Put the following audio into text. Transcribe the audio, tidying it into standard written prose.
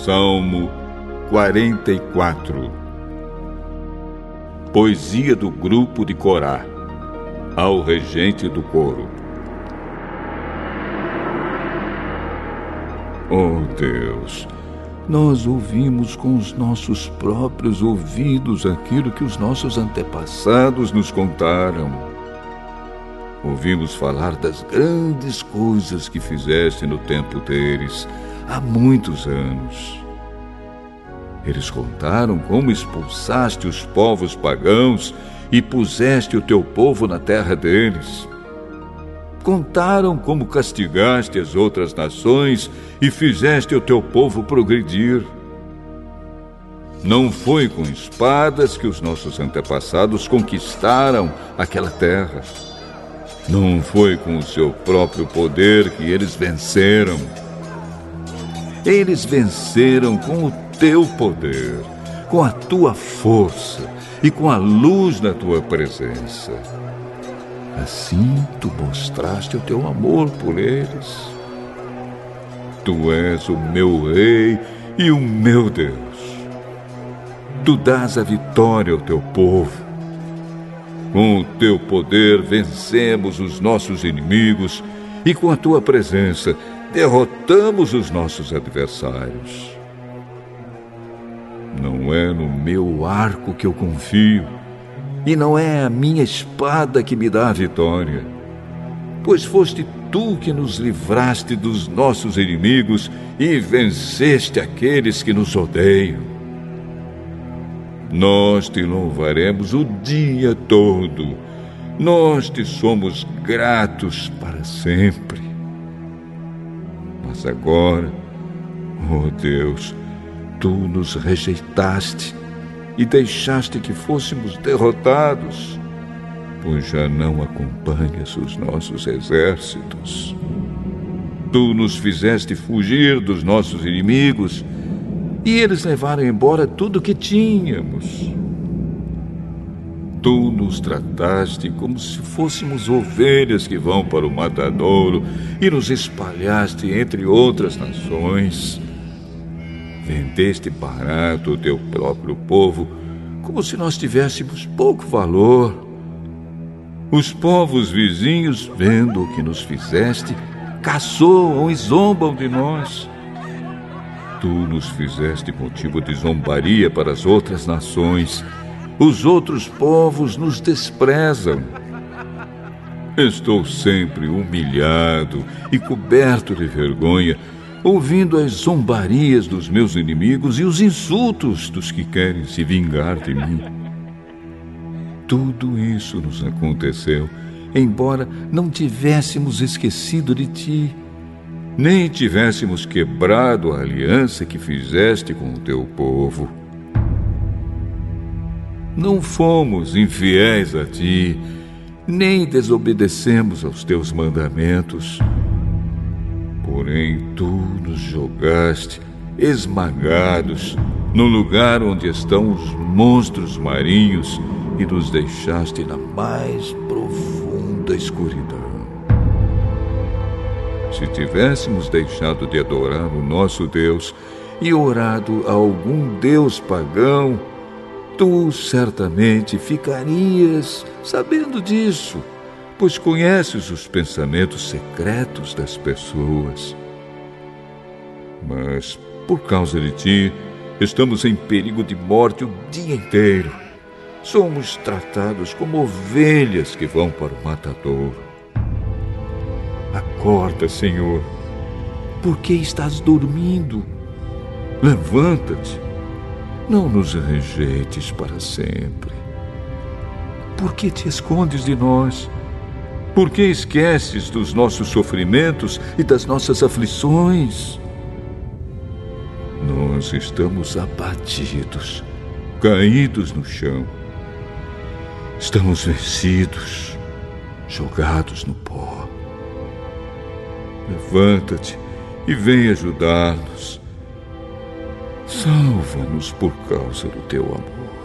Salmo 44. Poesia do grupo de Corá, ao regente do coro. Oh Deus, nós ouvimos com os nossos próprios ouvidos aquilo que os nossos antepassados nos contaram. Ouvimos falar das grandes coisas que fizeste no tempo deles, há muitos anos. Eles contaram como expulsaste os povos pagãos e puseste o teu povo na terra deles. Contaram como castigaste as outras nações e fizeste o teu povo progredir. Não foi com espadas que os nossos antepassados conquistaram aquela terra. Não foi com o seu próprio poder que eles venceram. Eles venceram com o teu poder, com a tua força e com a luz da tua presença. Assim tu mostraste o teu amor por eles. Tu és o meu rei e o meu Deus. Tu dás a vitória ao teu povo. Com o teu poder vencemos os nossos inimigos e com a tua presença derrotamos os nossos adversários. Não é no meu arco que eu confio, e não é a minha espada que me dá a vitória, pois foste tu que nos livraste dos nossos inimigos e venceste aqueles que nos odeiam. Nós te louvaremos o dia todo, nós te somos gratos para sempre. Mas agora, oh Deus, tu nos rejeitaste e deixaste que fôssemos derrotados, pois já não acompanhas os nossos exércitos. Tu nos fizeste fugir dos nossos inimigos e eles levaram embora tudo o que tínhamos. Tu nos trataste como se fôssemos ovelhas que vão para o matadouro e nos espalhaste entre outras nações. Vendeste barato o teu próprio povo, como se nós tivéssemos pouco valor. Os povos vizinhos, vendo o que nos fizeste, caçoam e zombam de nós. Tu nos fizeste motivo de zombaria para as outras nações. Os outros povos nos desprezam. Estou sempre humilhado e coberto de vergonha, ouvindo as zombarias dos meus inimigos e os insultos dos que querem se vingar de mim. Tudo isso nos aconteceu, embora não tivéssemos esquecido de ti, nem tivéssemos quebrado a aliança que fizeste com o teu povo. Não fomos infiéis a ti, nem desobedecemos aos teus mandamentos. Porém, tu nos jogaste, esmagados, no lugar onde estão os monstros marinhos e nos deixaste na mais profunda escuridão. Se tivéssemos deixado de adorar o nosso Deus e orado a algum deus pagão, tu certamente ficarias sabendo disso, pois conheces os pensamentos secretos das pessoas. Mas, por causa de ti, estamos em perigo de morte o dia inteiro. Somos tratados como ovelhas que vão para o matadouro. Acorda, Senhor. Por que estás dormindo? Levanta-te. Não nos rejeites para sempre. Por que te escondes de nós? Por que esqueces dos nossos sofrimentos e das nossas aflições? Nós estamos abatidos, caídos no chão. Estamos vencidos, jogados no pó. Levanta-te e vem ajudar-nos. Salva-nos por causa do teu amor.